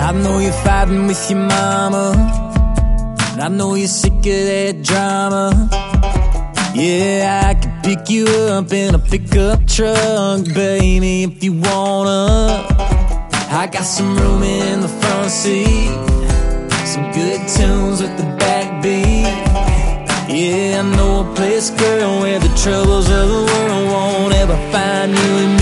I know you're fighting with your mama, and I know you're sick of that drama. Yeah, I could pick you up in a pickup truck, baby, if you wanna. I got some room in the front seat, some good tunes with the backbeat. Yeah, I know a place, girl, where the troubles of the world won't ever find you and me.